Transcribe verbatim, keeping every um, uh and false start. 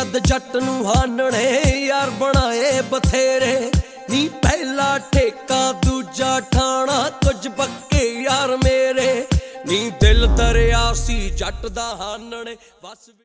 ਜਦ ਜੱਟ ਨੂੰ ਹਾਨਣੇ ਯਾਰ ਬਣਾਏ ਬਥੇਰੇ ਨੀ। ਪਹਿਲਾ ਠੇਕਾ ਦੂਜਾ ਠਾਣਾ ਕੁਝ ਪੱਕੇ ਯਾਰ ਮੇਰੇ ਨੀ। ਦਿਲ ਦਰਿਆ ਸੀ ਜੱਟ ਦਾ ਹਾਨਣੇ ਬਸ।